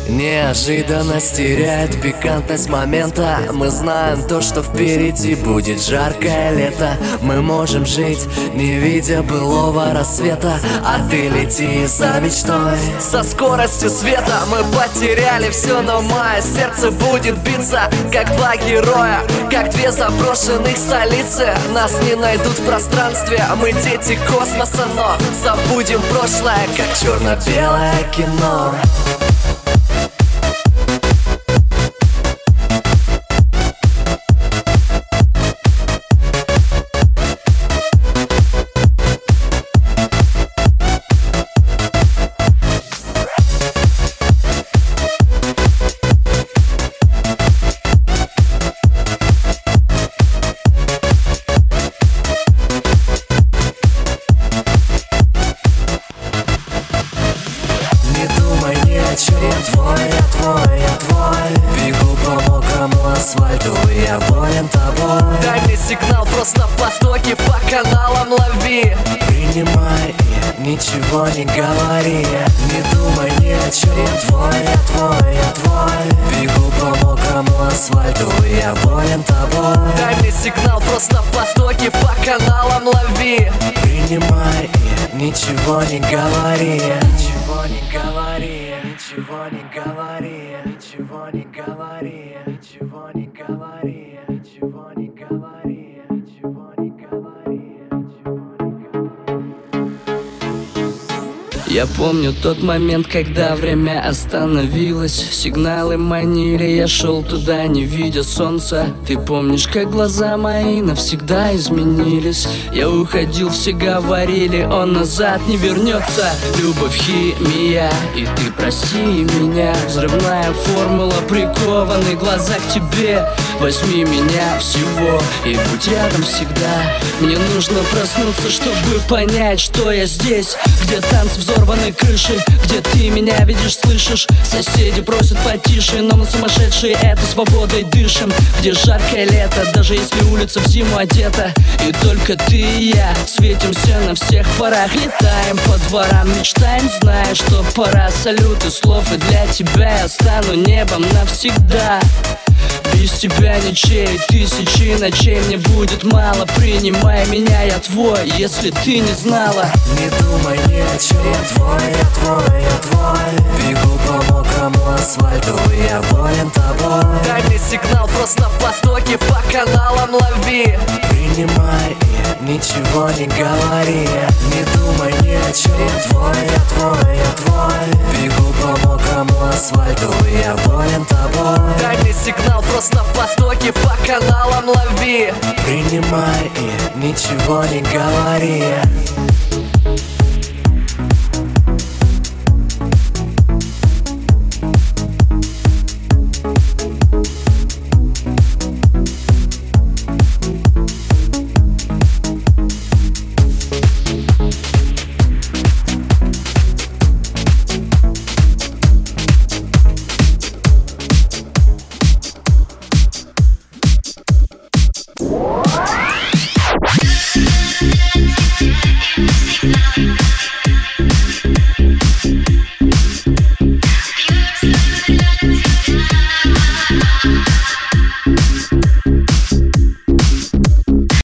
Неожиданность теряет пикантность момента. Мы знаем то, что впереди будет жаркое лето. Мы можем жить, не видя былого рассвета. А ты лети за мечтой со скоростью света. Мы потеряли все, но мое сердце будет биться, как два героя, как две заброшенных столицы. Нас не найдут в пространстве, мы дети космоса, но забудем прошлое, как черно-белое кино. Я твой, бегу по мокрому асфальту, я болен тобой. Дай мне сигнал, просто потоки по каналам лови. Принимай и ничего не говори. Не думай ни о чем. Я твой, бегу по мокрому асфальту, я болен тобой. Дай мне сигнал, просто потоки по каналам лови. Принимай и ничего не говори. Ничего не говори. Ничего не говори, ничего не говори, ничего не говори, ничего не говори, ничего не говори, ничего не говори. Я помню тот момент, когда время остановилось. Сигналы манили, я шел туда, не видя солнца. Ты помнишь, как глаза мои навсегда изменились? Я уходил, все говорили, он назад не вернется. Любовь, химия, и ты прости меня. Взрывная формула, прикованный глаза к тебе. Возьми меня всего и будь рядом всегда. Мне нужно проснуться, чтобы понять, что я здесь. Где танцы взорваны крыши, где ты меня видишь, слышишь. Соседи просят потише, но мы сумасшедшие, это свободой дышим. Где жаркое лето, даже если улица в зиму одета. И только ты и я светимся на всех парах. Летаем по дворам, мечтаем, зная, что пора. Салюты слов, и для тебя я стану небом навсегда. Без тебя ничей, тысячи ночей мне будет мало. Принимай меня, я твой, если ты не знала. Не думай ни о чем. Я твой, бегу по мокрому асфальту, я болен тобой. Дай мне сигнал, просто потоки по каналам лови. Принимай и ничего не говори. Не думай ни о чем. Я твой, бегу по мокрому асфальту, я болен тобой. Дай мне сигнал, просто потоки по каналам лови. Принимай и ничего не говори.